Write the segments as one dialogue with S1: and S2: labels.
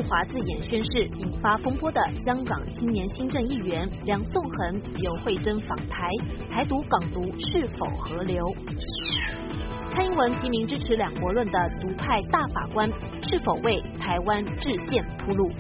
S1: 华字眼宣誓，引发风波的香港青年新政议员梁颂恒、游蕙禛访台，台独港独是否合流？蔡英文提名支持两国论的独派大法官，是否为台湾制宪铺路？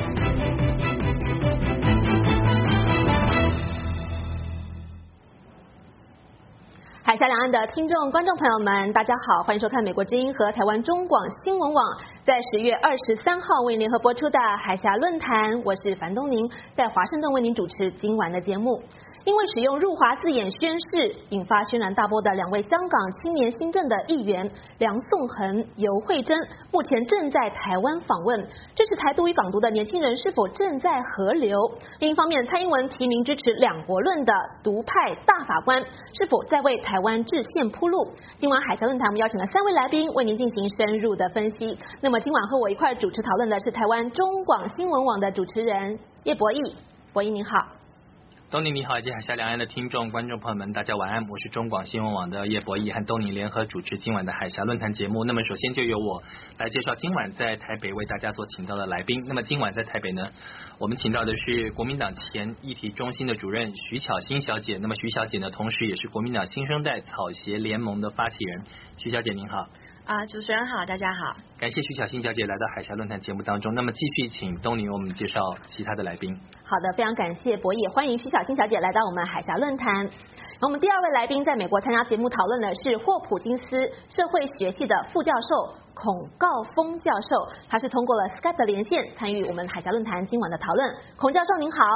S1: 海峡两岸的听众、观众朋友们，大家好，欢迎收看美国之音和台湾中广新闻网在10月23号为您联合播出的海峡论坛。我是樊东宁，在华盛顿为您主持今晚的节目。因为使用入华字眼宣誓，引发轩然大波的两位香港青年新政的议员梁颂恒、游蕙禛，目前正在台湾访问。支持台独与港独的年轻人是否正在合流？另一方面，蔡英文提名支持两国论的独派大法官，是否在为台湾制宪铺路？今晚海峡论坛，我们邀请了3位来宾为您进行深入的分析。那么今晚和我一块主持讨论的是台湾中广新闻网的主持人叶博弈，博弈您好。
S2: 东宁你好，以及海峡两岸的听众、观众朋友们，大家晚安。我是中广新闻网的叶博弈，和东宁联合主持今晚的海峡论坛节目。那么首先就由我来介绍今晚在台北为大家所请到的来宾。那么今晚在台北呢，我们请到的是国民党前议题中心的主任徐巧芯小姐。那么徐小姐呢，同时也是国民党新生代草协联盟的发起人。徐小姐您好。
S3: 主持人好，大家好，
S2: 感谢徐巧芯小姐来到海峡论坛节目当中。那么继续请东宁为我们介绍其他的来宾。
S1: 好的，非常感谢博弈，也欢迎徐巧芯小姐来到我们海峡论坛。我们第二位来宾在美国参加节目讨论的是霍普金斯社会学系的副教授孔诰峰教授，他是通过了 Skype 的连线参与我们海峡论坛今晚的讨论。孔教授您好。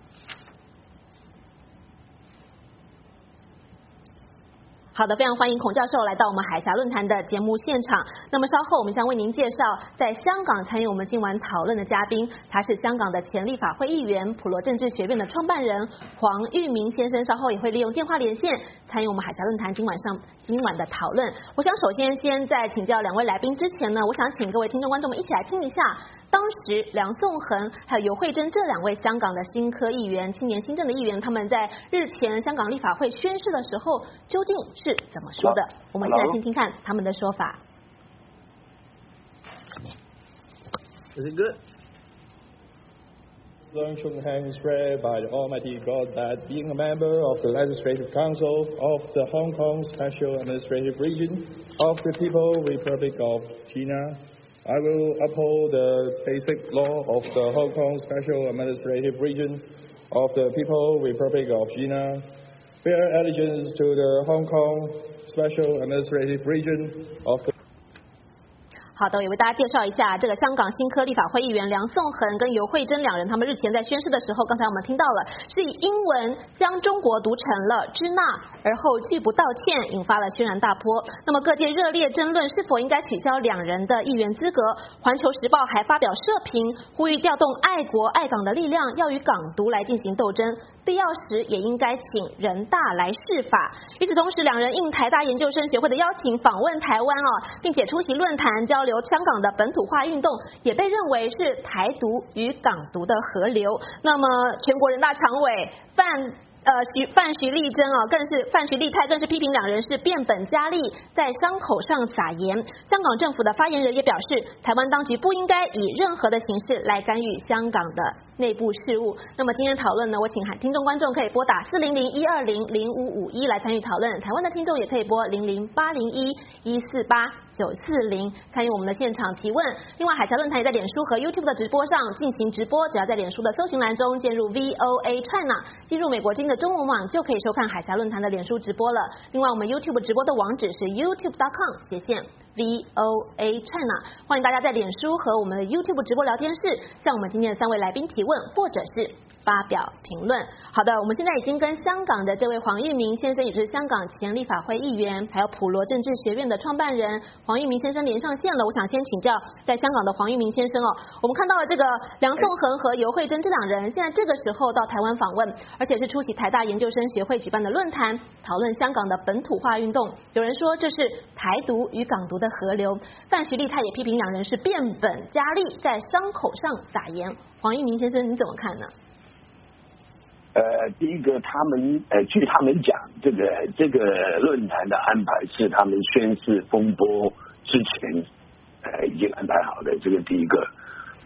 S1: 好的，非常欢迎孔教授来到我们海峡论坛的节目现场。那么稍后我们将为您介绍在香港参与我们今晚讨论的嘉宾，他是香港的前立法会议员、普罗政治学院的创办人黄裕明先生，稍后也会利用电话连线参与我们海峡论坛今晚的讨论。我想首先在请教两位来宾之前呢，我想请各位听众观众们一起来听一下当时梁颂恒还有游蕙禛这两位香港的新科议员、青年新政的议员，他们在日前香港立法会宣誓的时候究竟是怎么说的？我们先来听听看他们的说法。
S4: Is it good? Long shook hands swear by the Almighty God that being a member of the Legislative Council of the Hong Kong Special Administrative Region of the People's Republic of China, I will uphold the basic law of the Hong Kong Special Administrative Region of the People's Republic of China, bear allegiance to the Hong Kong Special Administrative Region of the。
S1: 好的，也为大家介绍一下这个香港新科立法会议员梁颂恒跟游蕙禛两人，他们日前在宣誓的时候，刚才我们听到了是以英文将中国读成了支那，而后拒不道歉，引发了轩然大波。那么各界热烈争论是否应该取消两人的议员资格。环球时报还发表社评，呼吁调动爱国爱港的力量，要与港独来进行斗争，必要时也应该请人大来释法。与此同时，两人应台大研究生学会的邀请访问台湾并且出席论坛交流香港的本土化运动，也被认为是台独与港独的合流。那么全国人大常委范徐丽泰更是批评两人是变本加厉，在伤口上撒盐。香港政府的发言人也表示，台湾当局不应该以任何的形式来干预香港的内部事务。那么今天讨论呢，我请听众观众可以拨打400-120-0551来参与讨论，台湾的听众也可以拨00801-148-940参与我们的现场提问。另外，海峡论坛也在脸书和 YouTube 的直播上进行直播，只要在脸书的搜寻栏中键入 VOA China， 进入美国之音的中文网，就可以收看海峡论坛的脸书直播了。另外，我们 YouTube 直播的网址是 youtube.com/VOA China， 欢迎大家在脸书和我们的 YouTube 直播聊天室向我们今天的3位来宾提问，或者是发表评论。好的，我们现在已经跟香港的这位黄裕明先生，也就是香港前立法会议员，还有普罗政治学院的创办人黄裕明先生连上线了。我想先请教在香港的黄裕明先生我们看到了这个梁颂恒和游蕙禛这两人现在这个时候到台湾访问，而且是出席台大研究生学会举办的论坛，讨论香港的本土化运动。有人说这是台独与港独的合流，范徐丽泰也批评两人是变本加厉，在伤口上撒盐。黄裕明先生，你怎么看呢？
S5: 第一个，据他们讲，这个论坛的安排是他们宣誓风波之前已经安排好的，这个第一个。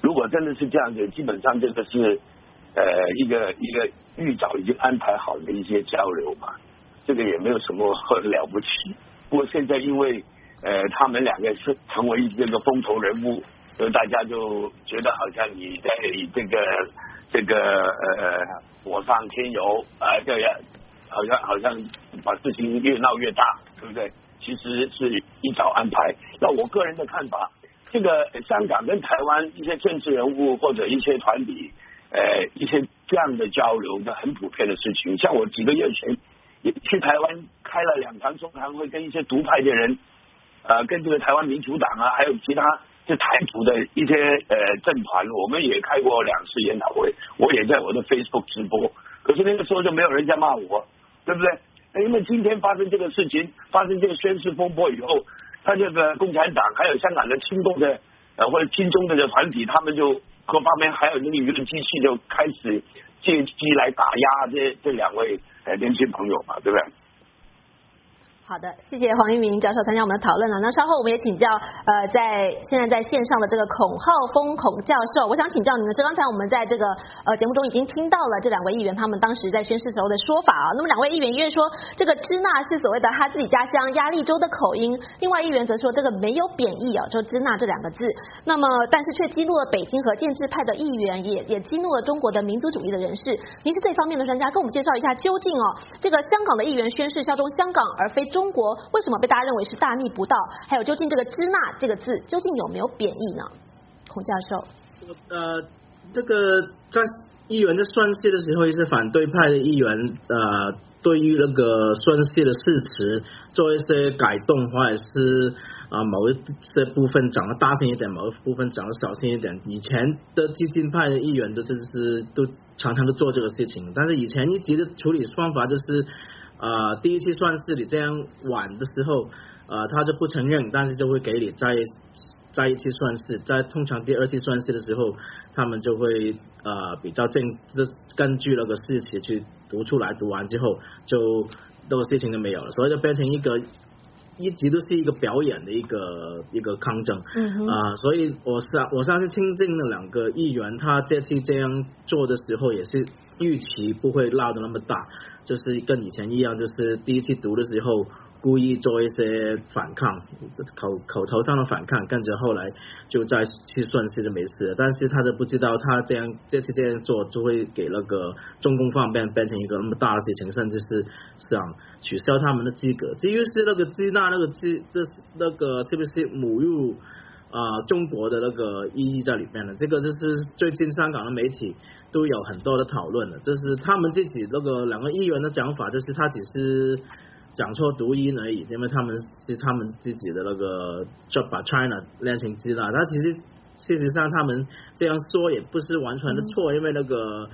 S5: 如果真的是这样子，基本上这个是一个预早已经安排好的一些交流嘛，这个也没有什么很了不起。不过现在因为他们两个是成为这个风头人物，所以大家就觉得好像你在这个火上添油这样，好像把事情越闹越大，对不对？其实是一早安排。那我个人的看法，这个香港跟台湾一些政治人物或者一些团体，一些这样的交流是很普遍的事情。像我几个月前也去台湾开了2场座谈会，跟一些独派的人，跟这个台湾民主党啊，还有其他是台独的一些政团，我们也开过2次研讨会，我也在我的 Facebook 直播。可是那个时候就没有人家骂我，对不对？因为今天发生这个事情，发生这个宣誓风波以后，他这个共产党还有香港的亲共的或者亲中的团体，他们就各方面还有那个舆论机器就开始借机来打压这2位年轻朋友嘛，对不对？
S1: 好的，谢谢黄一鸣教授参加我们的讨论了。那稍后我们也请教现在在线上的这个孔浩峰孔教授，我想请教您的是，刚才我们在这个节目中已经听到了这2位议员他们当时在宣誓时候的说法啊。那么2位议员，一位说这个支那是所谓的他自己家乡鸭绿州的口音，另外议员则说这个没有贬义啊，说支那这2个字。那么但是却激怒了北京和建制派的议员，也激怒了中国的民族主义的人士。您是这方面的专家，跟我们介绍一下，究竟这个香港的议员宣誓效忠香港而非中国，为什么被大家认为是大逆不道？还有究竟这个支那这个字究竟有没有贬义呢？孔教授，
S6: 这个在议员在宣誓的时候，一些反对派的议员对于那个宣誓的誓词做一些改动，或者是某一些部分讲得大声一点，某一部分讲得小声一点。以前的激进派的议员都常常都做这个事情，但是以前一直的处理方法就是第一次宣誓你这样晚的时候，他就不承认，但是就会给你再一次宣誓，在通常第2次宣誓的时候，他们就会比较根据那个誓词去读出来，读完之后就这个事情就没有了，所以就变成一直都是一个表演的一个抗争。所以我相信亲近的2个议员，他这次这样做的时候也是预期不会闹得那么大，就是跟以前一样，就是第一次读的时候故意做一些反抗，口头上的反抗，跟着后来就再去宣誓就没事了。但是他都不知道，他这次这样做就会给那个中共方面变成一个那么大的事情，甚至是想取消他们的资格。至于是那个支那那个是不是侮辱中国的那个意义在里面呢？这个就是最近香港的媒体都有很多的讨论的，就是他们自己那个2个议员的讲法，就是他只是讲错读音而已，因为他们是他们自己的那个就把 China 练成支那，但其实事实上他们这样说也不是完全的错，因为那个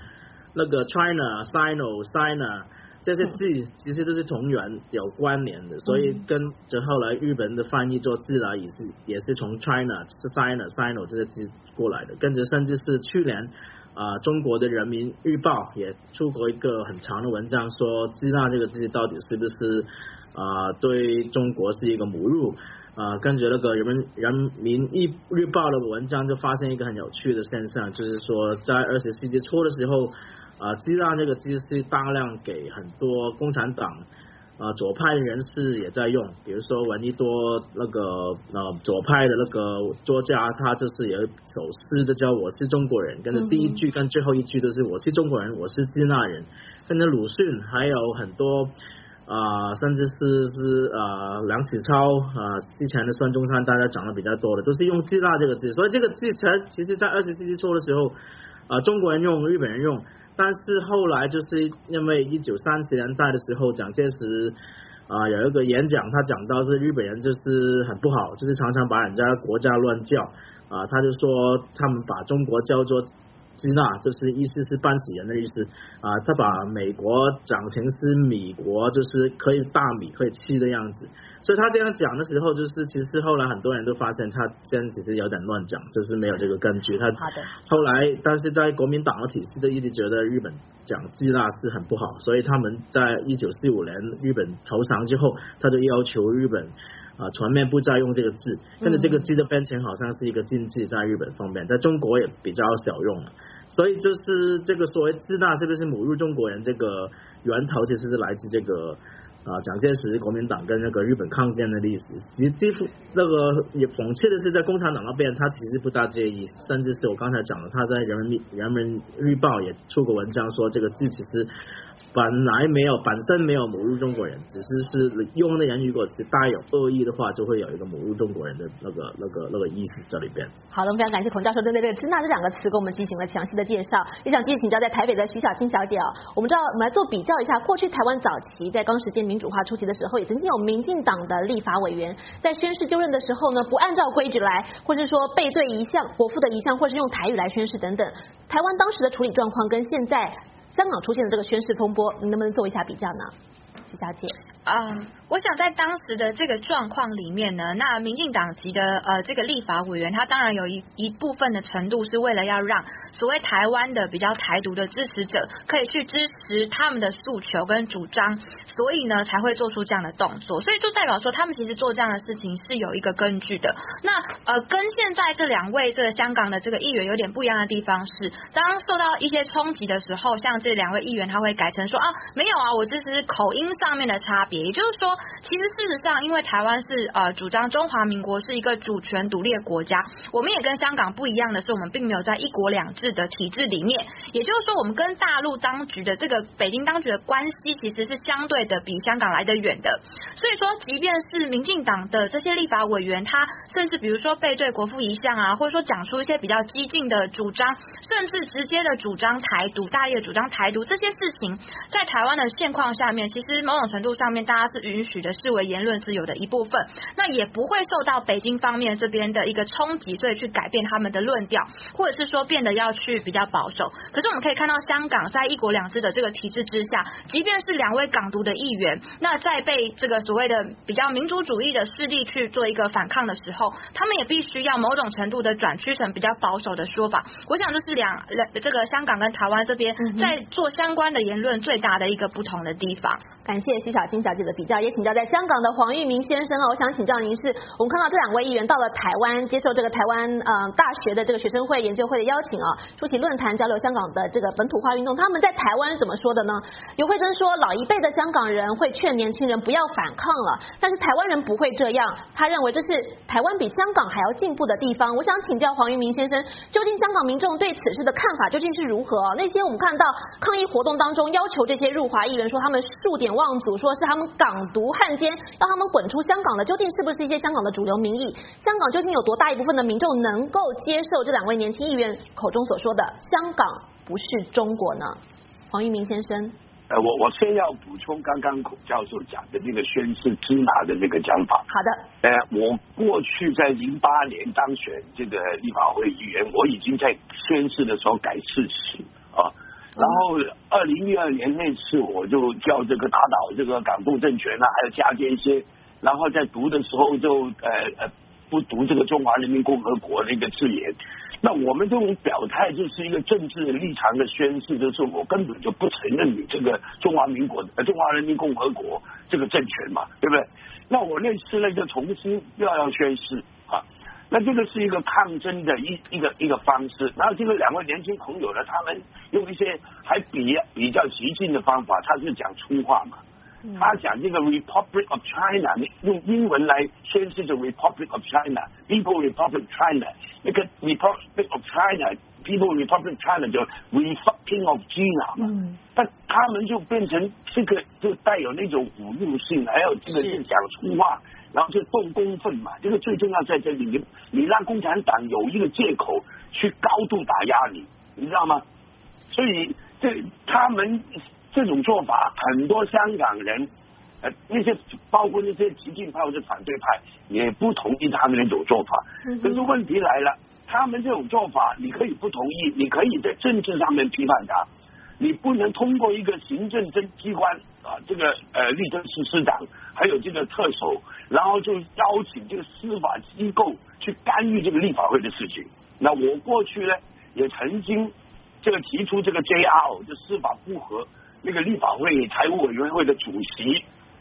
S6: China、Sino 这些字其实都是同源有关联的，所以跟着后来日本的翻译做字来也是从 China、Sino 这些字过来的，跟着甚至是去年中国的人民日报也出过一个很长的文章，说支那这个字到底是不是对中国是一个侮辱。跟着那个人民日报的文章就发现一个很有趣的现象，就是说在20世纪初的时候，支那这个字是大量给很多共产党左派的人士也在用，比如说闻一多那个左派的那个作家，他就是有一首诗就叫我是中国人，跟着第一句跟最后一句都是我是中国人，我是支那人。跟着鲁迅还有很多甚至是梁启超之前的孙中山，大家讲的比较多的都是用支那这个字，所以这个字其实在20世纪初的时候中国人用，日本人用，但是后来就是因为1930年代的时候，蒋介石有一个演讲，他讲到是日本人就是很不好，就是常常把人家国家乱叫他就说他们把中国叫做支那，就是意思是搬起人的意思他把美国讲成是米国，就是可以大米可以吃的样子，所以他这样讲的时候，就是其实后来很多人都发现他这样其实有点乱讲，就是没有这个根据。他后来但是在国民党的体系就一直觉得日本讲支那是很不好，所以他们在1945年日本投降之后，他就要求日本船面不再用这个字，甚至这个字的变成好像是一个禁忌在日本方面，在中国也比较少用。所以就是这个所谓支那是不是侮辱中国人，这个源头其实是来自这个蒋介石国民党跟那个日本抗战的历史。几乎那个也讽刺的是，在共产党那边他其实不大介意，甚至是我刚才讲的，他在人民日报也出过文章说这个字其实本身没有侮辱中国人，只是用的人如果是带有恶意的话，就会有一个侮辱中国人的那个意思在里边。
S1: 好的，我们非常感谢孔教授针对这个支那这两个词给我们进行了详细的介绍。也想继续请教在台北的徐小青小姐我们知道我们来做比较一下，过去台湾早期在刚实践民主化初期的时候，也曾经有民进党的立法委员在宣誓就任的时候呢，不按照规矩来，或是说背对遗像国父的遗像，或是用台语来宣誓等等。台湾当时的处理状况跟现在香港出现的这个宣誓风波，你能不能做一下比较呢，徐小姐？
S3: 我想在当时的这个状况里面呢，那民进党籍的这个立法委员，他当然有一部分的程度是为了要让所谓台湾的比较台独的支持者可以去支持他们的诉求跟主张，所以呢才会做出这样的动作，所以就代表说他们其实做这样的事情是有一个根据的。那跟现在这两位这个香港的这个议员有点不一样的地方是，当受到一些冲击的时候，像这两位议员他会改成说没有我这只是口音上面的差别，也就是说其实事实上因为台湾是主张中华民国是一个主权独立的国家，我们也跟香港不一样的是，我们并没有在一国两制的体制里面，也就是说我们跟大陆当局的这个北京当局的关系其实是相对的比香港来得远的。所以说即便是民进党的这些立法委员，他甚至比如说背对国父遗像或者说讲出一些比较激进的主张，甚至直接的主张台独，大力的主张台独，这些事情在台湾的现况下面，其实某种程度上面大家是允许的，视为言论自由的一部分，那也不会受到北京方面这边的一个冲击，所以去改变他们的论调，或者是说变得要去比较保守。可是我们可以看到香港在一国两制的这个体制之下，即便是两位港独的议员，那在被这个所谓的比较民主主义的势力去做一个反抗的时候，他们也必须要某种程度的转趋成比较保守的说法。我想这是这个香港跟台湾这边在做相关的言论最大的一个不同的地方。
S1: 感谢徐小青小姐的比较，也请教在香港的黄玉明先生我想请教您是，我们看到这两位议员到了台湾，接受这个台湾大学的这个学生会研究会的邀请出席论坛交流香港的这个本土化运动，他们在台湾怎么说的呢？游惠珍说，老一辈的香港人会劝年轻人不要反抗了，但是台湾人不会这样，他认为这是台湾比香港还要进步的地方。我想请教黄玉明先生，究竟香港民众对此事的看法究竟是如何？那些我们看到抗议活动当中要求这些入华议员说他们数典忘祖，说是他们港独汉奸，要他们滚出香港的，究竟是不是一些香港的主流民意？香港究竟有多大一部分的民众能够接受这两位年轻议员口中所说的香港不是中国呢？黄玉明先生。
S5: 我先要补充刚刚孔教授讲的那个宣誓支那的那个讲法。
S1: 好的。
S5: 我过去在08年当选这个立法会议员，我已经在宣誓的时候改誓词然后2012年那次我就叫这个打倒这个港共政权还有加添一些，然后在读的时候就不读这个中华人民共和国的一个字眼。那我们这种表态就是一个政治立场的宣示，就是我根本就不承认你这个中华人民共和国这个政权嘛，对不对？那我那次呢就重新要宣誓那这个是一个抗争的一个方式。然后这个两位年轻朋友呢，他们用一些还比较激进的方法，他是讲粗话嘛。他讲这个 Republic of China， 用英文来宣示这 Republic of China，People Republic China， 那个 Republic of China，People Republic China 就 Republic of China 嘛。但他们就变成这个就带有那种侮辱性，还有这个就讲粗话，然后就动公愤嘛。这个最重要在这里，你让共产党有一个借口去高度打压你知道吗？所以他们这种做法，很多香港人那些包括那些激进派或者反对派也不同意他们那种做法。可是问题来了，他们这种做法你可以不同意，你可以在政治上面批判他，你不能通过一个行政机关这个律政司司长还有这个特首，然后就邀请这个司法机构去干预这个立法会的事情。那我过去呢也曾经这个提出这个 JR 就司法复核那个立法会财务委员会的主席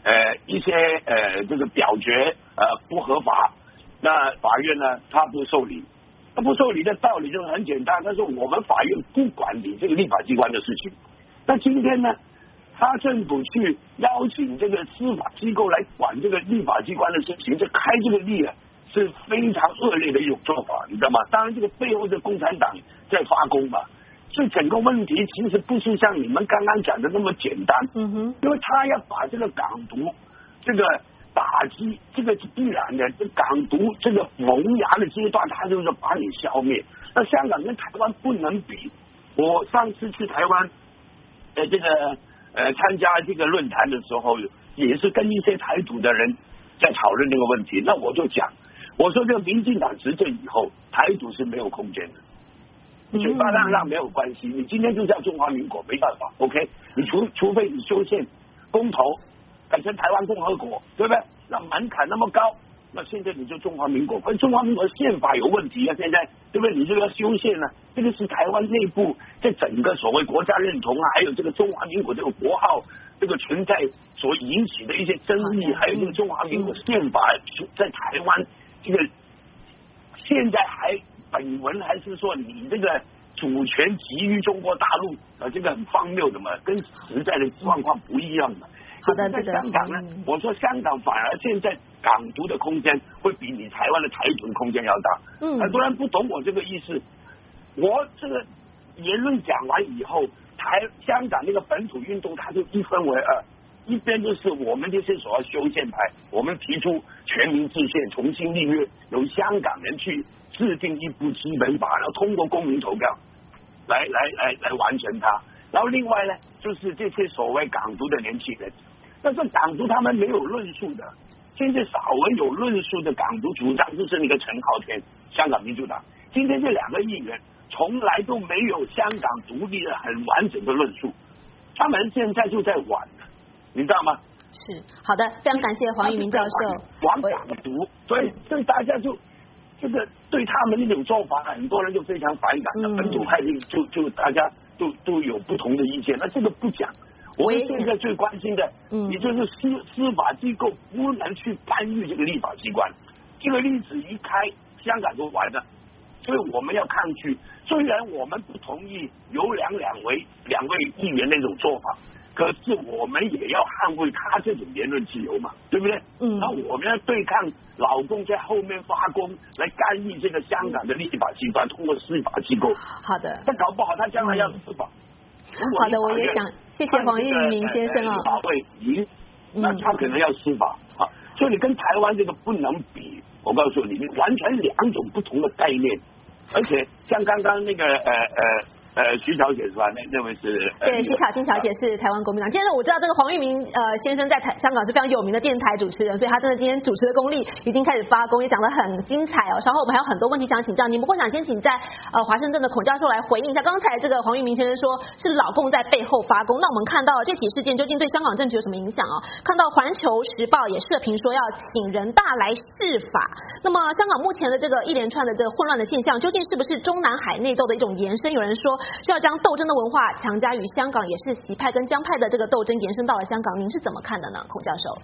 S5: 一些这个表决不合法，那法院呢他不受理，他不受理的道理就是很简单，他说我们法院不管你这个立法机关的事情。那今天呢，他政府去邀请这个司法机构来管这个立法机关的事情，这开这个例啊是非常恶劣的一种做法，你知道吗？当然这个背后的共产党在发功嘛。所以整个问题其实不是像你们刚刚讲的那么简单，因为他要把这个港独这个打击，这个是必然的。这港独这个萌芽的阶段，他就是把你消灭。那香港跟台湾不能比。我上次去台湾，这个参加这个论坛的时候，也是跟一些台独的人在讨论这个问题。那我就讲，我说这个民进党执政以后，台独是没有空间的。嘴巴让没有关系，你今天就叫中华民国没办法 ，OK？ 你除非你修宪公投改成台湾共和国，对不对？那门槛那么高，那现在你就中华民国，可是中华民国宪法有问题啊，现在对不对？你就要修宪了，这个是台湾内部在整个所谓国家认同啊，还有这个中华民国这个国号这个存在所引起的一些争议，还有这个中华民国宪法在台湾这个现在还。本文还是说你这个主权基于中国大陆，这个很荒谬的嘛，跟实在的状况不一样嘛。
S1: 好的，
S5: 在香港呢，我说香港反而现在港独的空间会比你台湾的台独的空间要大。很多人不懂我这个意思。我这个言论讲完以后，香港那个本土运动它就一分为二，一边就是我们这些所谓修宪派，我们提出全民制宪、重新立约，由香港人去制定一部基本法，然后通过公民投票来完成它。然后另外呢，就是这些所谓港独的年轻人，但是港独他们没有论述的，现在稍微有论述的港独主张就是那个陈浩天，香港民主党。今天这两个议员从来都没有香港独立的很完整的论述，他们现在就在玩，你知道吗？
S1: 是，好的，非常感谢黄裕明教授。
S5: 玩港独，所以大家就这个对他们那种做法，很多人就非常反感。本土派就大家都有不同的意见。那这个不讲，我们现在最关心的，也就是司法机构不能去干预这个立法机关。这个例子一开，香港就完了。所以我们要抗拒。虽然我们不同意游两位议员那种做法，可是我们也要捍卫他这种言论自由嘛，对不对？然后我们要对抗老共在后面发功来干预这个香港的立法机关，通过司法机构。
S1: 好的。
S5: 他搞不好他将来要司法。
S1: 好的，我也想谢谢黄裕明先生啊。
S5: 立法会赢，那他可能要司法啊。所以你跟台湾这个不能比，我告诉你，完全两种不同的概念。而且像刚刚那个徐小姐是吧？那位是
S1: 对，徐巧芯小姐是台湾国民党。今天我知道这个黄裕明先生在香港是非常有名的电台主持人，所以他真的今天主持的功力已经开始发功，也讲得很精彩哦。稍后我们还有很多问题想请教您，不过想先请在华盛顿的孔教授来回应一下。刚才这个黄裕明先生说是老共在背后发功，那我们看到这起事件究竟对香港政局有什么影响哦？看到环球时报也社评说要请人大来释法。那么香港目前的这个一连串的这个混乱的现象，究竟是不是中南海内斗的一种延伸？有人说是要将斗争的文化强加于香港，也是习派跟江派的这个斗争延伸到了香港，您是怎么看的呢，孔教授？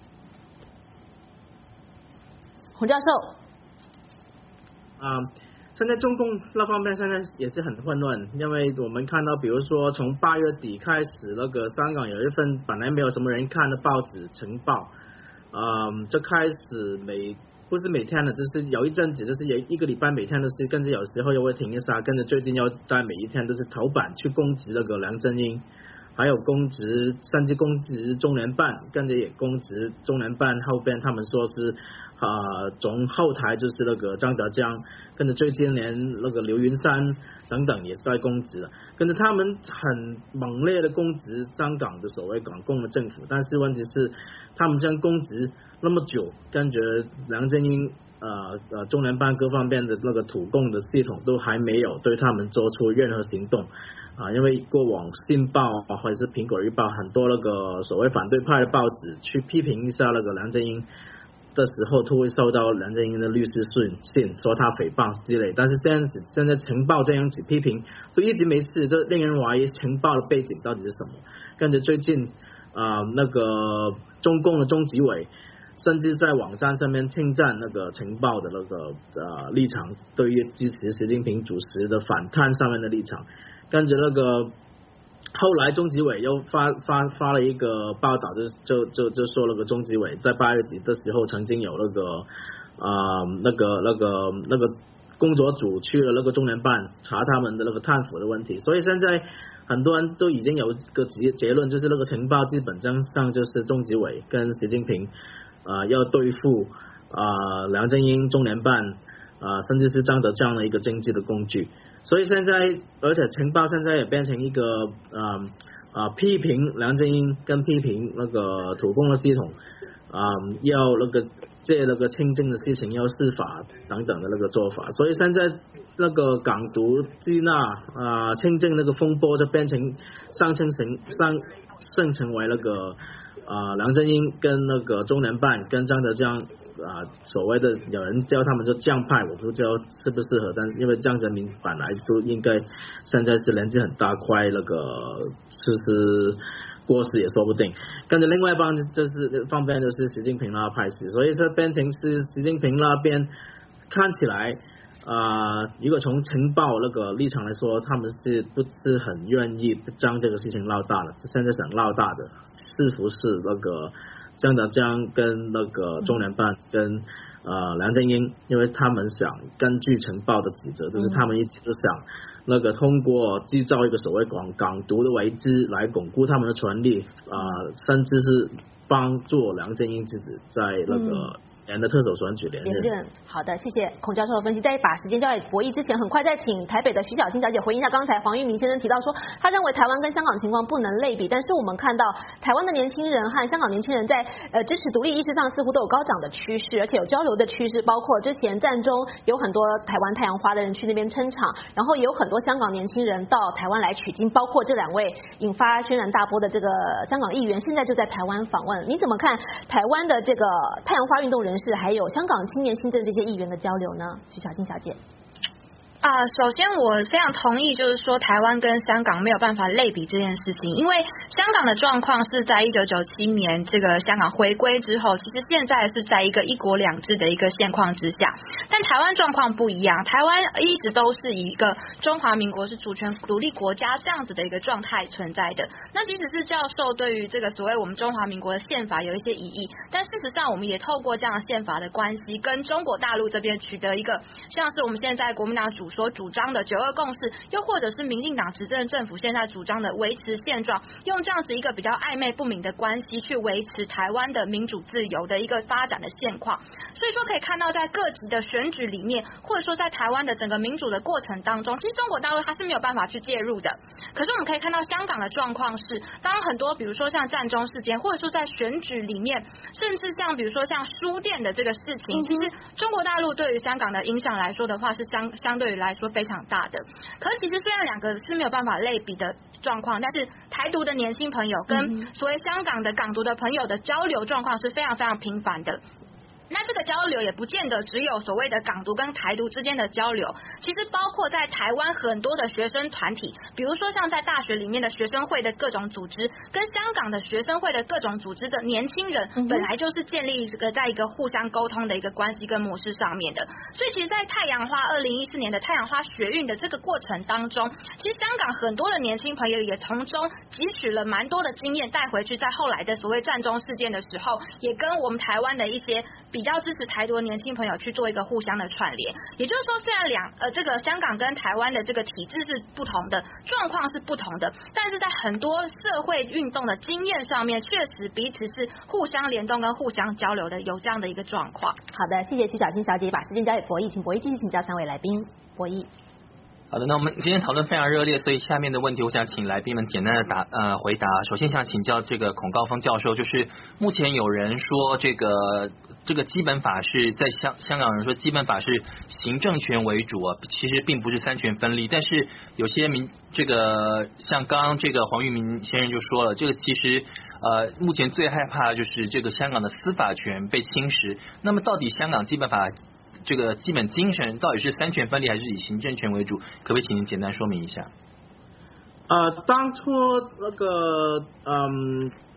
S1: 孔教授，
S6: 现在中共那方面现在也是很混乱，因为我们看到，比如说从8月底开始，那个香港有一份本来没有什么人看的报纸《晨报》，就开始不是每天的，就是有一阵子就是有一个礼拜每天都是，跟着有时候又会停一下，跟着最近要在每一天都是头版去攻击那个梁振英，还有甚至攻击中联办，跟着也攻击中联办后边他们说是从后台就是那个张德江，跟着最近连那个刘云山等等也是在攻击了，跟着他们很猛烈的攻击香港的所谓港共的政府，但是问题是他们这样攻击那么久，感觉梁振英中联办各方面的那个土共的系统都还没有对他们做出任何行动因为过往信报或者是苹果日报很多那个所谓反对派的报纸去批评一下那个梁振英的时候，都会收到梁振英的律师信说他诽谤之类，但是现在晨报这样子批评都一直没事，这令人怀疑晨报的背景到底是什么。跟着最近那个中共的中纪委甚至在网站上面称赞那个情报的那个立场，对于支持习近平主席的反贪上面的立场。跟着那个后来中纪委又发了一个报道，就说那个中纪委在8月底的时候曾经有那个工作组去了那个中联办查他们的那个贪腐的问题，所以现在很多人都已经有一个结论，就是那个情报基本上就是中纪委跟习近平要对付梁振英、中联办甚至是张德江的一个经济的工具。所以现在，而且情报现在也变成一个批评梁振英跟批评那个土共的系统，要那个借那个清正的事情要司法等等的那个做法。所以现在那个港独缉拿清正那个风波就变成上升成为那个梁振英跟那个中联办跟张德江所谓的有人叫他们就酱派，我不知道适不适合，但是因为江泽民本来都应该现在是年纪很大块，那个是过世也说不定。跟着另外一方面就是习近平那派系，所以这变成是习近平那边看起来如果从情报那个立场来说，他们是不是很愿意将这个事情闹大了？现在想闹大的是不是那个张德江跟那个中联办跟梁振英，因为他们想根据情报的指责，就是他们一直都想那个通过制造一个所谓港独的危机来巩固他们的权利，甚至是帮助梁振英自己在那个的特首选举连任。
S1: 好的，谢谢孔教授的分析。在把时间交给博弈之前，很快再请台北的徐小青小姐回应一下刚才黄玉明先生提到说，他认为台湾跟香港情况不能类比，但是我们看到台湾的年轻人和香港年轻人在支持独立意识上似乎都有高涨的趋势，而且有交流的趋势，包括之前战中有很多台湾太阳花的人去那边撑场，然后也有很多香港年轻人到台湾来取经，包括这2位引发轩然大波的这个香港议员，现在就在台湾访问。你怎么看台湾的这个太阳花运动人士还有香港青年新政这些议员的交流呢？徐小青小姐。
S3: 首先我非常同意，就是说台湾跟香港没有办法类比这件事情，因为香港的状况是在1997年这个香港回归之后，其实现在是在一个一国两制的一个现况之下，但台湾状况不一样，台湾一直都是以一个中华民国是主权独立国家这样子的一个状态存在的。那即使是教授对于这个所谓我们中华民国的宪法有一些疑义，但事实上我们也透过这样的宪法的关系，跟中国大陆这边取得一个像是我们现在国民党所主张的9·2共识，又或者是民进党执政政府现在主张的维持现状，用这样子一个比较暧昧不明的关系去维持台湾的民主自由的一个发展的现况。所以说可以看到在各级的选举里面，或者说在台湾的整个民主的过程当中，其实中国大陆它是没有办法去介入的。可是我们可以看到香港的状况是，当很多比如说像战中事件，或者说在选举里面，甚至像比如说像书店的这个事情，其实中国大陆对于香港的影响来说的话是相对于来说非常大的。可是其实虽然两个是没有办法类比的状况，但是台独的年轻朋友跟所谓香港的港独的朋友的交流状况是非常非常频繁的。那这个交流也不见得只有所谓的港独跟台独之间的交流，其实包括在台湾很多的学生团体，比如说像在大学里面的学生会的各种组织，跟香港的学生会的各种组织的年轻人，本来就是建立这个在一个互相沟通的一个关系跟模式上面的。所以其实在太阳花2014年的太阳花学运的这个过程当中，其实香港很多的年轻朋友也从中汲取了蛮多的经验带回去，在后来的所谓战中事件的时候，也跟我们台湾的一些比较支持台独的年轻朋友去做一个互相的串联。也就是说，虽然这个香港跟台湾的这个体制是不同的，状况是不同的，但是在很多社会运动的经验上面，确实彼此是互相联动跟互相交流的，有这样的一个状况。
S1: 好的，谢谢徐小青小姐，把时间交给博弈，请博弈继续请教3位来宾。博弈。
S2: 好的，那我们今天讨论非常热烈，所以下面的问题我想请来宾们简单的回答。首先想请教这个孔高峰教授，就是目前有人说这个基本法是在香港人说基本法是行政权为主啊，其实并不是三权分立。但是有些这个像刚刚这个黄玉明先生就说了，这个其实目前最害怕的就是这个香港的司法权被侵蚀。那么到底香港基本法这个基本精神到底是三权分立还是以行政权为主？可不可以请您简单说明一下？
S6: 当初那个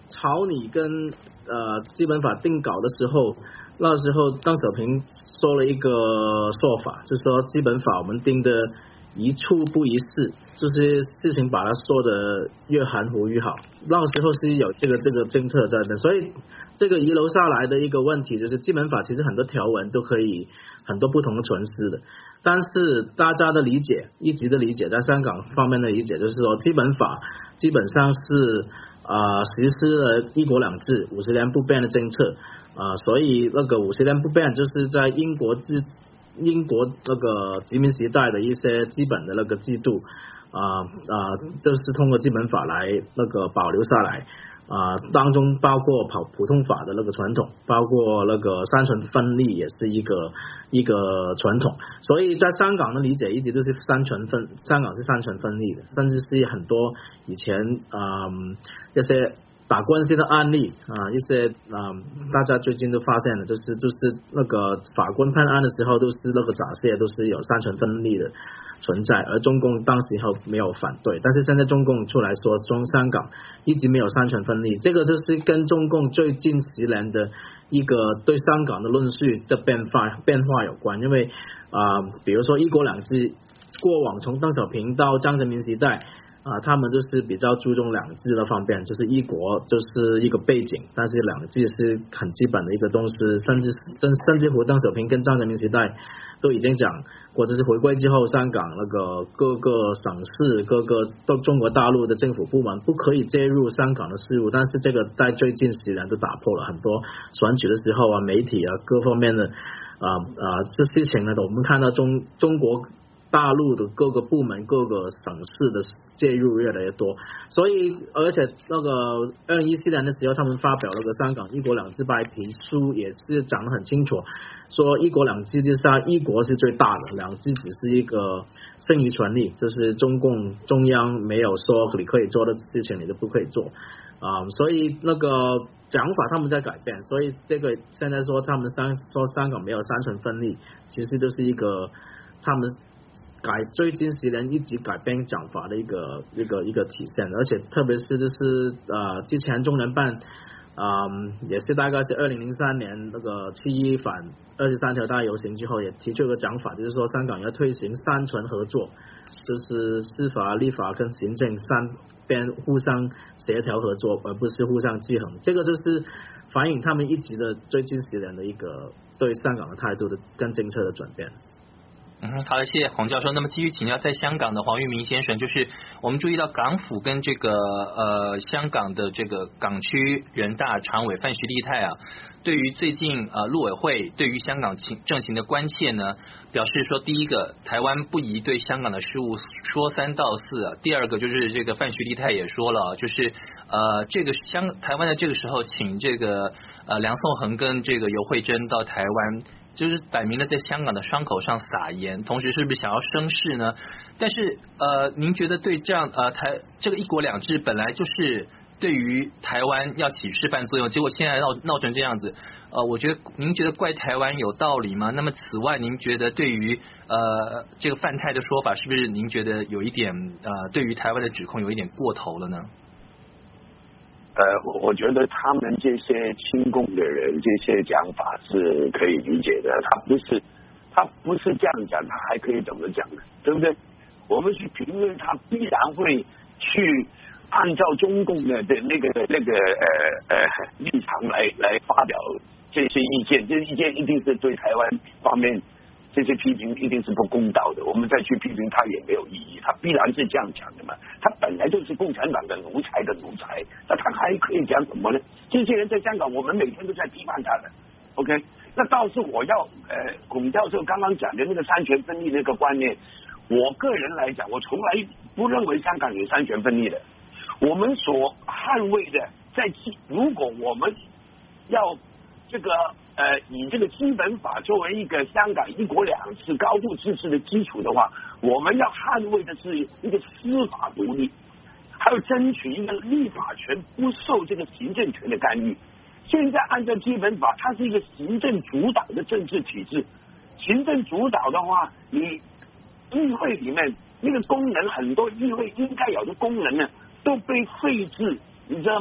S6: 草拟跟基本法定稿的时候，那时候邓小平说了一个说法，就是说基本法我们定的一处不一事，就是事情把它说的越含糊越好。那时候是有这个政策在的，所以这个遗留下来的一个问题就是基本法其实很多条文都可以很多不同的诠释的，但是大家的理解，一直的理解，在香港方面的理解就是说基本法基本上是实施了一国两制50年不变的政策所以那个50年不变就是在英国那个殖民时代的一些基本的那个制度就是通过基本法来那个保留下来当中包括普通法的那个传统，包括那个三权分立也是一个传统，所以在香港的理解一直都是香港是三权分立的，甚至是很多以前一些打官司的案例一些大家最近都发现了，就是那个法官判案的时候都是那个假设都是有三权分立的存在，而中共当时候没有反对，但是现在中共出来说香港一直没有三权分立，这个就是跟中共最近10年的一个对香港的论述的变化有关，因为比如说一国两制过往从邓小平到江泽民时代他们就是比较注重两制的方面，就是一国就是一个背景，但是两制是很基本的一个东西，甚至乎邓小平跟江泽民时代都已经讲过，就是回归之后香港那个各个省市各个中国大陆的政府部门不可以介入香港的事务，但是这个在最近10年都打破了，很多选举的时候媒体各方面的这事情呢，我们看到中国大陆的各个部门各个省市的介入越来越多，所以而且那个2014年的时候他们发表了个香港一国两制白皮书，也是讲得很清楚，说一国两制之下一国是最大的，两制只是一个剩余权利，就是中央没有说你可以做的事情你都不可以做所以那个讲法他们在改变，所以这个现在说他们说香港没有三权分立，其实就是一个他们最近10年一直改变讲法的一个体现，而且特别是就是之前中联办也是大概是2003年那个7·1反23条大游行之后也提出一个讲法，就是说香港要推行三权合作，就是司法立法跟行政三边互相协调合作，而不是互相制衡，这个就是反映他们一直的最近10年的一个对香港的态度的跟政策的转变。
S2: 好的，谢谢黄教授。那么继续请教在香港的黄玉明先生，就是我们注意到港府跟这个香港的这个港区人大常委范徐丽泰对于最近陆委会对于香港政情的关切呢，表示说第一个台湾不宜对香港的事务说三道四第二个就是这个范徐丽泰也说了，就是这个台湾的这个时候请这个梁颂恒跟这个游惠珍到台湾，就是摆明了在香港的伤口上撒盐，同时是不是想要生事呢？但是您觉得对这样这个一国两制本来就是对于台湾要起示范作用，结果现在闹成这样子，我觉得您觉得怪台湾有道理吗？那么此外，您觉得对于这个范太的说法，是不是您觉得有一点对于台湾的指控有一点过头了呢？
S5: 我觉得他们这些亲共的人这些讲法是可以理解的，他不是这样讲，他还可以怎么讲呢？对不对？我们去评论他，必然会去按照中共的那个立场来发表这些意见，这些意见一定是对台湾方面这些批评一定是不公道的，我们再去批评他也没有意义，他必然是这样讲的嘛。他本来就是共产党的奴才，那他还可以讲什么呢？这些人在香港，我们每天都在批判他的。OK， 那倒是我要孔教授刚刚讲的那个三权分立那个观念，我个人来讲，我从来不认为香港有三权分立的。我们所捍卫的，如果我们要这个以这个基本法作为一个香港一国两制高度自治的基础的话，我们要捍卫的是一个司法独立，还有争取一个立法权不受这个行政权的干预。现在按照基本法，它是一个行政主导的政治体制，行政主导的话，你议会里面那个功能，很多议会应该有的功能呢都被废置，你知道吗？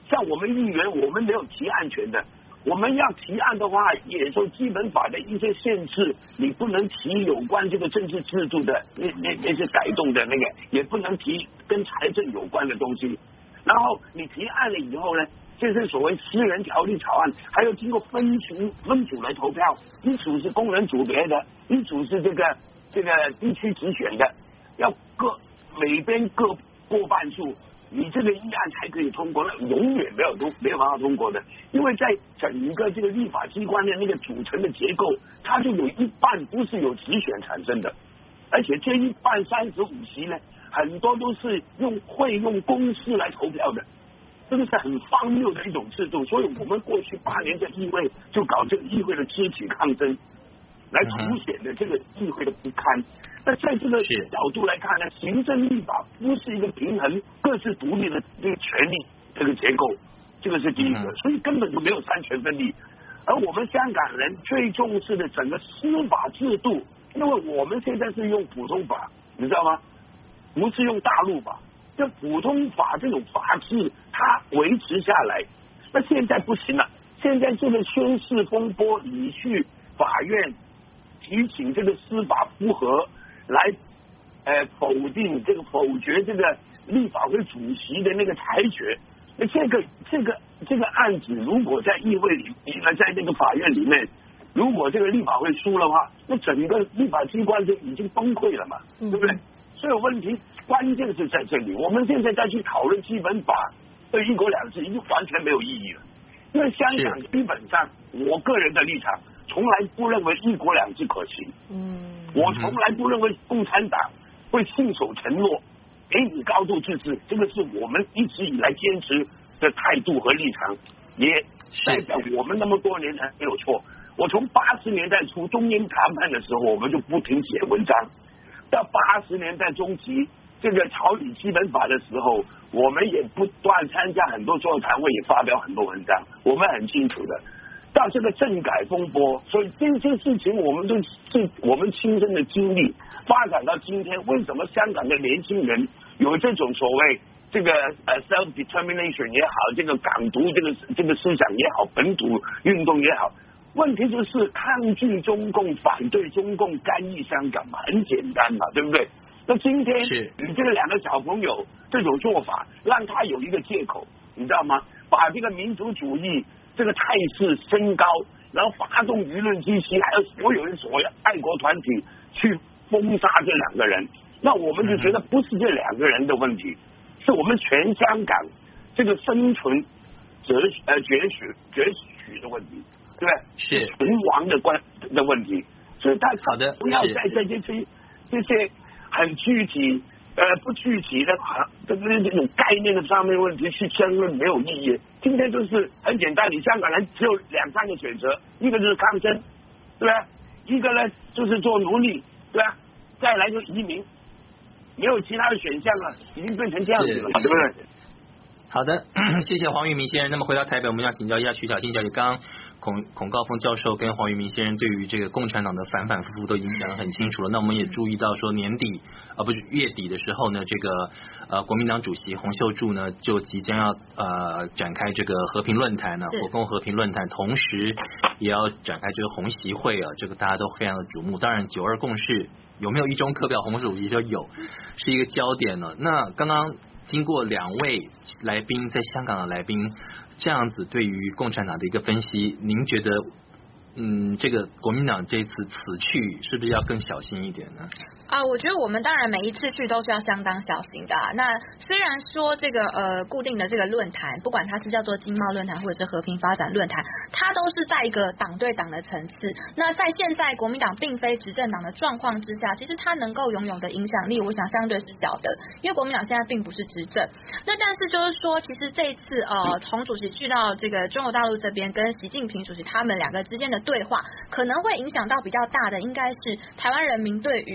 S5: 像我们议员，我们没有提案权的。我们要提案的话，也受基本法的一些限制，你不能提有关这个政治制度的那些改动的那个，也不能提跟财政有关的东西。然后你提案了以后呢，这是所谓私人条例草案，还要经过分组来投票，一组是工人组别的，一组是这个地区直选的，要每边各过半数。你这个议案才可以通过，那永远没有办法通过的，因为在整个这个立法机关的那个组成的结构，它就有一半不是由直选产生的，而且这一半35席呢，很多都是用公示来投票的，这个是很荒谬的一种制度。所以我们过去8年在议会就搞这个议会的肢体抗争，来凸显的这个议会的不堪。那在这个角度来看呢，行政立法不是一个平衡各自独立的这个权利这个结构，这个是第一个，所以根本就没有三权分立。而我们香港人最重视的整个司法制度，因为我们现在是用普通法，你知道吗？不是用大陆法，这普通法这种法制它维持下来，那现在不行了。现在这个宣誓风波，你去法院提请这个司法复核来否决这个立法会主席的那个裁决。那这个案子如果在议会里在那个法院里面，如果这个立法会输的话，那整个立法机关就已经崩溃了嘛，对不对？所以问题关键是在这里。我们现在再去讨论基本法对一国两制已经完全没有意义了，因为香港基本上我个人的立场从来不认为一国两制可行。我从来不认为共产党会信守承诺给你高度自治，这个是我们一直以来坚持的态度和立场，也代表我们那么多年来没有错。我从80年代初中英谈判的时候，我们就不停写文章，到80年代中期这个草拟基本法的时候，我们也不断参加很多座谈会，也发表很多文章，我们很清楚的。到这个政改风波，所以这些事情我们都是我们亲身的经历发展到今天。为什么香港的年轻人有这种所谓这个self determination 也好，这个港独这个思想也好，本土运动也好，问题就是抗拒中共，反对中共，干预香港嘛，很简单嘛，对不对？那今天你这个2个小朋友这种做法，让他有一个借口，你知道吗？把这个民族主义这个态势升高，然后发动舆论机器，还有所有爱国团体去封杀这2个人。那我们就觉得不是这2个人的问题，是我们全香港这个生存攫取的问题，对不对？是存亡的问题。所以大家不要在这些很具体不具体的这种概念的上面问题去争论，没有意义。今天就是很简单，你香港人只有2-3个选择，一个就是抗争，对吧？一个呢就是做奴隶，对吧？再来就移民，没有其他的选项了，已经变成这样子了嘛，对不对？
S2: 好的，谢谢黄裕明先生。那么回到台北，我们要请教一下徐小新小姐。刚刚孔高峰教授跟黄裕明先生对于这个共产党的反反复复都已经讲得很清楚了。那我们也注意到说月底的时候呢，这个国民党主席洪秀柱呢就即将要展开这个和平论坛呢，国共和平论坛，同时也要展开这个红习会啊，这个大家都非常的瞩目。当然9·2共识有没有一中课表，洪主席说有，是一个焦点呢。那刚刚经过2位来宾在香港的来宾这样子对于共产党的一个分析，您觉得这个国民党这次此去是不是要更小心一点呢？
S3: 我觉得我们当然每一次去都是要相当小心的那虽然说这个固定的这个论坛，不管它是叫做经贸论坛或者是和平发展论坛，它都是在一个党对党的层次。那在现在国民党并非执政党的状况之下，其实它能够拥有的影响力，我想相对是小的，因为国民党现在并不是执政。那但是就是说，其实这一次洪主席去到这个中国大陆这边，跟习近平主席他们2个之间的对话，可能会影响到比较大的，应该是台湾人民对于这个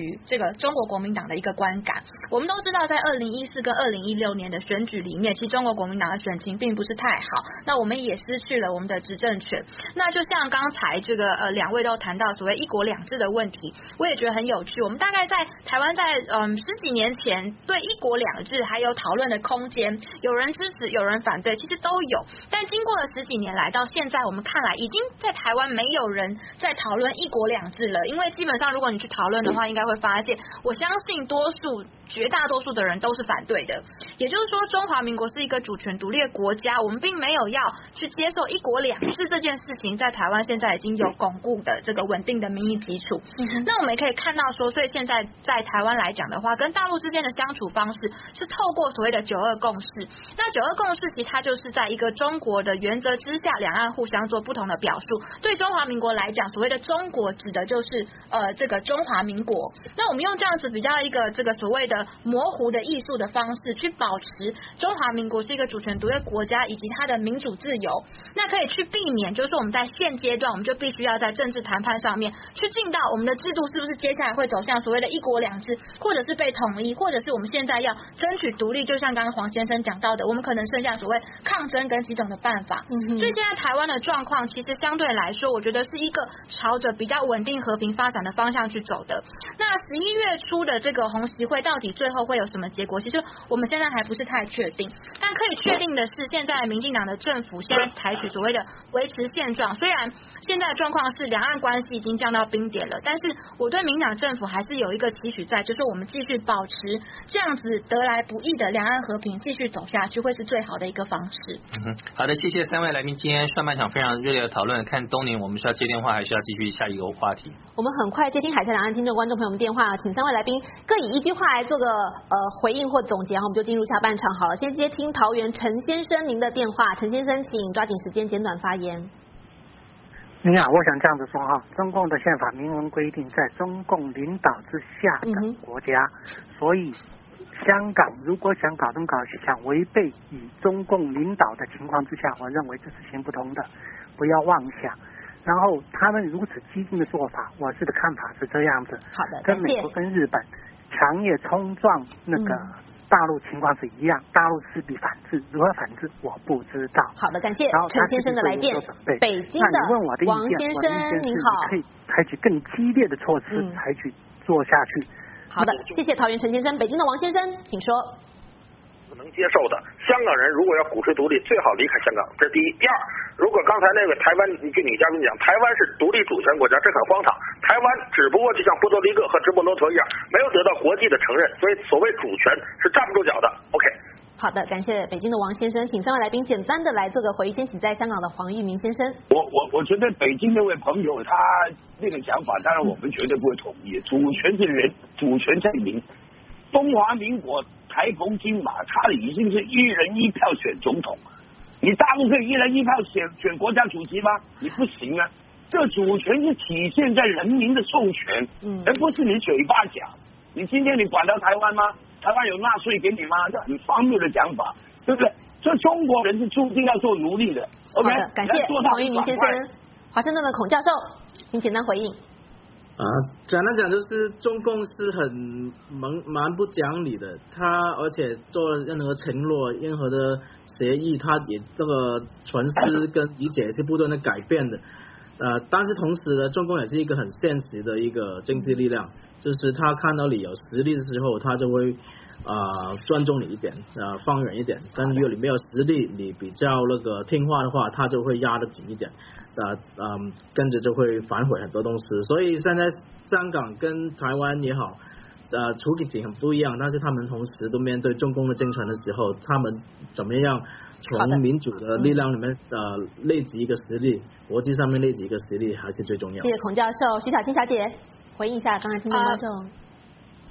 S3: 个中国国民党的一个观感。我们都知道，在2014跟2016年的选举里面，其实中国国民党的选情并不是太好，那我们也失去了我们的执政权。那就像刚才这个两位都谈到所谓一国两制的问题，我也觉得很有趣。我们大概在台湾在10几年前对一国两制还有讨论的空间，有人支持，有人反对，其实都有。但经过了10几年来到现在，我们看来已经在台湾没有人在讨论一国两制了，因为基本上如果你去讨论的话，应该会发现，我相信绝大多数的人都是反对的。也就是说，中华民国是一个主权独立的国家，我们并没有要去接受一国两制这件事情，在台湾现在已经有巩固的这个稳定的民意基础。那我们也可以看到说，所以现在在台湾来讲的话，跟大陆之间的相处方式是透过所谓的9·2共识。那9·2共识其实它就是在一个中国的原则之下，两岸互相做不同的表述。对中华民国来讲，所谓的中国指的就是这个中华民国。那我们用这样子比较一个这个所谓的模糊的艺术的方式，去保持中华民国是一个主权独立国家以及它的民主自由，那可以去避免，就是说我们在现阶段我们就必须要在政治谈判上面去进到我们的制度是不是接下来会走向所谓的一国两制，或者是被统一，或者是我们现在要争取独立，就像刚刚黄先生讲到的，我们可能剩下所谓抗争跟几种的办法。所以现在台湾的状况其实相对来说，我觉得是一个朝着比较稳定和平发展的方向去走的。那11月初的这个红习会到底最后会有什么结果，其实我们现在还不是太确定，但可以确定的是，现在民进党的政府现在采取所谓的维持现状，虽然现在的状况是两岸关系已经降到冰点了，但是我对民进党政府还是有一个期许在，就是我们继续保持这样子得来不易的两岸和平继续走下去，会是最好的一个方式。
S2: 好的，谢谢3位来宾，今天上半场非常热烈的讨论，看东宁我们是要接电话还是要继续下一个话题？
S1: 我们很快接听海峡两岸听众观众朋友们电话，请3位来宾各以一句话来做个回应或总结，我们就进入下半场好了。先接听桃园陈先生您的电话，陈先生请抓紧时间简短发言。
S7: 你好，我想这样子说哈，中共的宪法明文规定，在中共领导之下的国家，所以香港如果想搞东搞西，想违背以中共领导的情况之下，我认为这是行不通的，不要妄想。然后他们如此激进的做法，我是的看法是这样子。
S1: 好的，
S7: 跟美国跟日本强烈冲撞那个大陆情况是一样，大陆势必反制，如何反制我不知道。
S1: 好的，感谢陈先生的来电。北京的王先生您好，
S7: 可以采取更激烈的措施，采取做下去。
S1: 好的，谢谢桃园陈先生。北京的王先生请说。
S8: 不能接受的，香港人如果要鼓吹独立，最好离开香港，这是第一。第二，如果刚才那个台湾，据你嘉宾讲，台湾是独立主权国家，这很荒唐。台湾只不过就像波多黎各和直布罗陀一样，没有得到国际的承认，所以所谓主权是站不住脚的。OK。
S1: 好的，感谢北京的王先生，请3位来宾简单的来做个回应。先请在香港的黄玉明先生。
S5: 我觉得北京那位朋友他那个想法，当然我们绝对不会同意。主权是人，主权在民。中华民国台澎金马，他已经是1人1票选总统，你大陆可以1人1票选国家主席吗？你不行啊！这主权是体现在人民的授权，而不是你嘴巴讲。你今天你管到台湾吗？台湾有纳税给你吗？这很荒谬的讲法，对不对？这中国人是注定要做奴隶的。OK，
S1: 好的，感谢黄玉明先生。华盛顿的孔教授，请简单回应。
S6: 简单讲就是中共是很蛮不讲理的，他而且做任何承诺、任何的协议，他也这个诠释跟理解是不断的改变的。但是同时呢，中共也是一个很现实的一个经济力量，就是他看到你有实力的时候，他就会尊重你一点，放远一点。但如果你没有实力，你比较那个听话的话，他就会压得紧一点，跟着就会反悔很多东西。所以现在香港跟台湾也好，处境很不一样，但是他们同时都面对中共的政权的时候，他们怎么样从民主的力量里面累积一个实力，国际上面累积一个实力还是最重要。
S1: 谢谢孔教授。徐小青小姐回应一下刚才听众观众。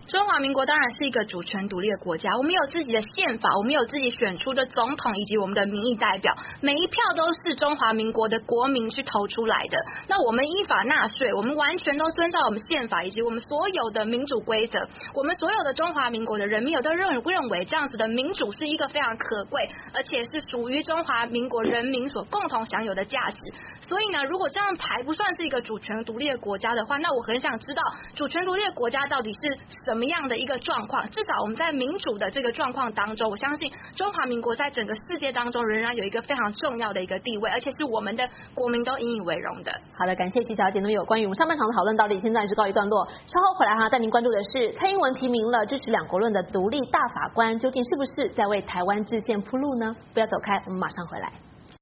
S3: 中华民国当然是一个主权独立的国家，我们有自己的宪法，我们有自己选出的总统以及我们的民意代表，每一票都是中华民国的国民去投出来的。那我们依法纳税，我们完全都遵照我们宪法以及我们所有的民主规则。我们所有的中华民国的人民都认为这样子的民主是一个非常可贵，而且是属于中华民国人民所共同享有的价值。所以呢，如果这样还不算是一个主权独立的国家的话，那我很想知道主权独立的国家到底是什么样的一个状况。至少我们在民主的这个状况当中，我相信中华民国在整个世界当中仍然有一个非常重要的一个地位，而且是我们的国民都引以为荣的。
S1: 好的，感谢徐小姐。那么有关于我们上半场的讨论到这里，现在是告一段落。稍后回来带您关注的是蔡英文提名了支持两国论的独立大法官，究竟是不是在为台湾制宪铺路呢？不要走开，我们马上回来。